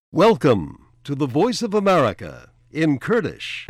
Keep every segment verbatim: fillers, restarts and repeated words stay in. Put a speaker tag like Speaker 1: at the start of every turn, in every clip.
Speaker 1: Welcome to the Voice of America in Kurdish.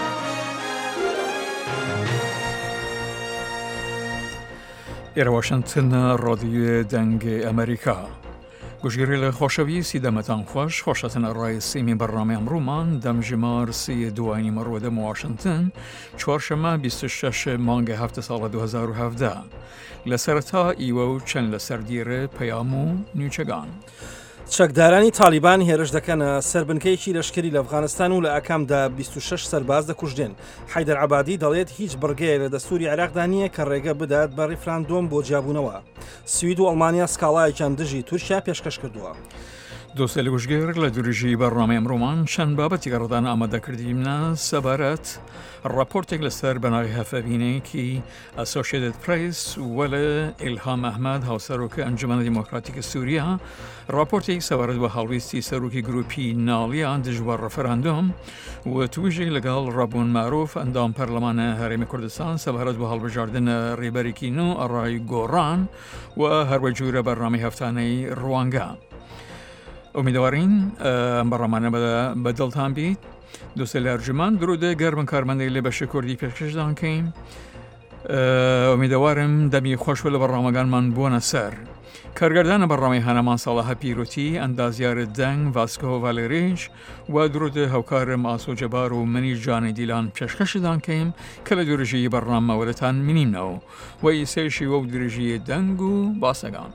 Speaker 2: إلى واشنطن راديو دنگ أمريكا گوشگیری خوشویسی دمتان خوش خوشتن رئیسی من برنامه امرومان دم جمار سی دوانی مرود واشنطن چهارشنبه بیست و شش مانگ هفت سال دو هزار و هفده لسرتا ایوو چند لسردیر پیامو نیوچگان
Speaker 3: چەکدارانی تالیبان هێرش دەکەنە سەربنکەیەکی لەشکری لە ئەفغانستان و لە ئاکامدا بیست و شەش سەرباز دەکوژدێن. حەیدەر عەبادی دەڵێت هیچ بڕگەیەک لە دەستوری عێراقدا نییە کە ڕێگە بدات بە ڕیفراندۆم بۆ جیابوونەوە. سوید و ئەڵمانیا سکاڵایەکیان دژی تورکیا پێشکەش کردووە.
Speaker 2: دوستە لە گوشگێر لە دوورژی بەڕنامەی ئەمڕۆمان چەند بابەتی گەڕدان ئامادەکردیمە سەبارەت راپۆرتێک لەسەر بەناوی هەفەبینەیەکی ئەسۆشیێتد پرەیس و لە ئیلهام ئەحمەد هاوسەرۆکە ئەنجومەنە دیموکراتیکە سووریا راپۆرتێک سەبارەت بە هەڵویستی سەرۆکی گروپی ناڵیان دژوار ڕەفەراندۆم و تویژێک لەگەڵ ڕەبوون مارۆف ئەندام پەرلەمانە هەرێمی کوردستان سەبارەت بە هەڵبژاردنە ڕێبەرێکی نو ئەڕای گۆڕان و هەروە جوورە بەرنامەی هەفتانەی ڕوانگە. ئومیدوارین ئەم بەڕەمانە بەدڵتان بیت. دوستە لە ئەرجومان درودە گەرمن کارمەندەی لێ بەشە کوردی پێشکەشدان کەین. ئومیدوارم دەمی خۆش لە بەڕامەکانمان بوونە سەر. کارگەردانە بەڕامی هەنەمان ساڵەها پیرۆتی ئەندازیارە دەنگ ڤاسکۆ ڤالێریش و درودە هەوکارم ئاسۆ جەبار و منی جانی دیلان پێشکەشدان کەیم کە لە دوورژی بەڕامەوەدەتان منینەوە و ئیسێشی وە درژی دەنگ و باسەکان.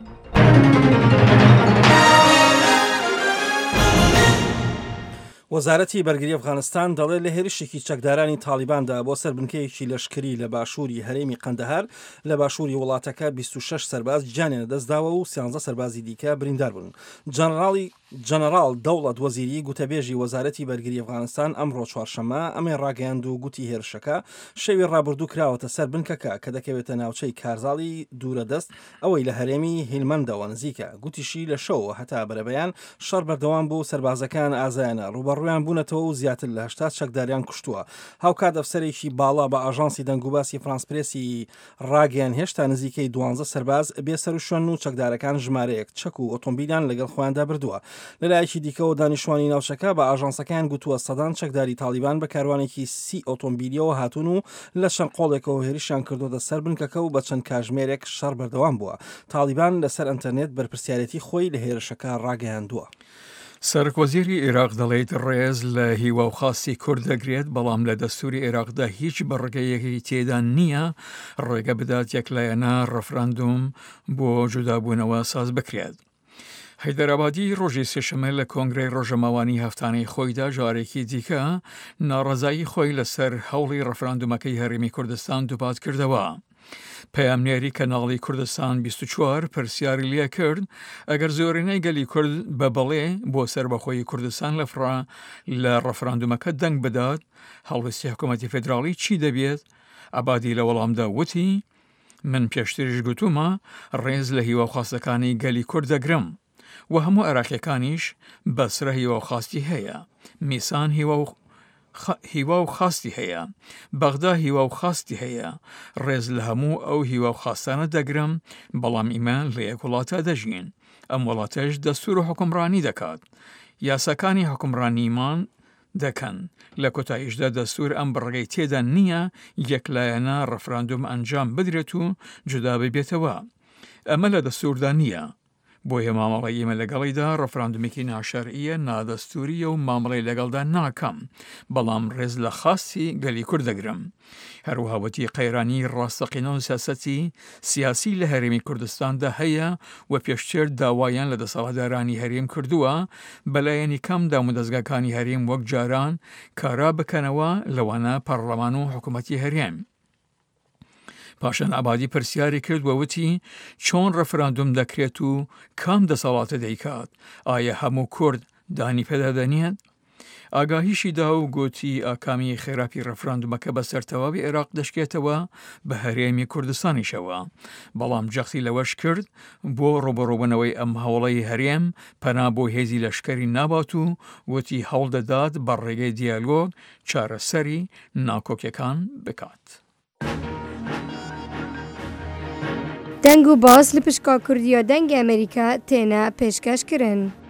Speaker 3: وەزارەتی بەرگری ئەفغانستان دەڵێت لە هێرشێکی چەکدارانی تالیباندا بۆ سەربنکەیەکی لەشکری لە باشووری هەرێمی قەندەهار لە باشووری وڵاتەکە بیست و شەش سەرباز گیانیان دەستداوە و سیانزە سەربازی دیکە بریندار بوون. جەنەراڵی جەنەراڵ دەوڵەت وەزیری گوتەبێژی وەزارەتی بەرگری ئەفغانستان ئەمڕۆ چوارشەممە ئەمێ ڕاگەیاند و گوتی هێرشەکە شەوی ڕابردوو کراوەتە سەر بنکەکە کە دەکەوێتە ناوچەی کارزاڵی دوورەدەست ئەوەی لە هەرێمی هیلمەندەوە نزیکە. گوتیشی لە شەوە هەتا بەرەبەیان شەڕ بەردەوام بوو سەربازەکان ئازایانە ڕوبەڕوویان بوونەتەوە و زیاتر لە هەشتا چەکداریان کوشتووە. هاوکات ئەفسەرێکی باڵا بە ئاژانسی دەنگوباسی فرانسپرێسی ڕاگەیان هێشتا نزیکەی دوانزە سەرباز بێسەر و شوێن و چەکدارەکان ژمارەیەک چەک و ئۆتۆمبیلیان لەگەڵ خۆیاندا بردووە. لەلایەکی دیکەەوە دانیشتوانی ناوچەکە بە ئاژانسەکان گوتووە سەدان چەکداری تالیبان بە کاروانێکی سی ئۆتۆمبیلیەوە هاتوون و لە چەند قۆڵێکەوە هێرشیان کردوتە سەر بنکەکە و بە چەند کاتژمێرێک شەڕ بەردەوام بووە. تالیبان لەسەر ئەنتەرنێت بەرپرسیارەتی خۆی لە هێرشەکە ڕاگەیاندووە.
Speaker 2: سەرۆکوەزیری عێراق دەڵێت ڕێز لە هیوا و خاستی کورد دەگرێت بەڵام لە دەستوری عێراقدا هیچ بەڕگەیەکی تێدا نییە ڕێگە بدات یەکلایەنە ڕەفراندۆم بۆ جودابوونەوە ساز بکرێت. حەیدەر عەبادی ڕۆژی سێشەممە لە کۆنگرەی ڕۆژەماوانی هەفتانەی خۆیدا جارێکی دیکە ناڕەزایی خۆی لەسەر هەوڵی ڕەفراندۆمەکەی هەرێمی کوردستان دووپات کردەوە. پەیامنێری کەناڵی کوردستان بیست و چوار پرسیاری لێ کرد ئەگەر زۆرینەی گەلی کورد بە بەڵێ بۆ سەربەخۆی کوردستان لەفرا لە ڕەفراندۆمەکە دەنگ بدات هەڵویستی حکوومەتی فێدراڵی چی دەبێت؟ عەبادی لە وەڵامدا وتی من پێشتریش گوتومە ڕێز لە هیوا و خاستەکانی گەلی کورد دەگرم و هەموو عێراقیەکانیش بەسرە هیوا و خاستی هەیە. میسان هیوا و هیوا و خاستی هەیە، بەغدا هیوا و خاستی هەیە. ڕێز لە هەموو ئەو هیوا و خاستانە دەگرم بەڵام ئیمان لە یەک وڵاتە دەژین. ئەم وڵاتەش دەستور و حکومڕانی دەکات. یاساکانی حکومڕانیمان دەکەن. لە کۆتاییشدا دەستور ئەم بڕگەی تێدا نییە یەکلایەنە ڕەفراندۆم ئەنجام بدرێت و جودا ببێتەوە. ئەمە لە دەستوردا نییە. بۆیە مامەڵی ئێمە لەگەڵیدا ڕەفراندۆمێکی ناشەرعیە نادەستوریە و مامەڵی لەگەڵدا ناکەم بەڵام ڕێز لە خاستی گەلی کورد دەگرم. هەروەهاوەتی قەیرانی ڕاستەقینە و سیاسەتی سیاسی لە هەرێمی کوردستاندا هەیە و پێشتر داوایان لە دەسەڵاتدارانی هەرێم کردووە بەلایەنی کەم دام و دەستگاکانی هەرێم وەک جاران کارا بکەنەوە لەوانە پەرلەمان و حکوومەتی هەرێم. پاشان عەبادی پرسیاری کرد وەوتی چۆن ڕەفراندۆم دەکرێت و کام دەسەڵاتە دەیکات؟ ئایا هەموو کورد دانی پێدادەنێت؟ ئاگاهیشی دا و گوتی ئاکامی خێراپی ڕەفراندۆمەکە بە سەرتەواوی عێراق دەشکێتەوە بە هەرێمی کوردستانیشەوە بەڵام جەختی لەوەش کرد بۆ ڕۆبەڕۆبوونەوەی ئەم هەوڵەی هەرێم پەنا بۆ هێزی لەشکەری نابات و وتی هەوڵ دەدات بە ڕێگەی دیالۆگ چارەسەری ناکۆکیەکان بکات.
Speaker 4: دەنگ و باس لە پشکا کوردیە دەنگی ئەمریکا تێنە پێشکەشکردن.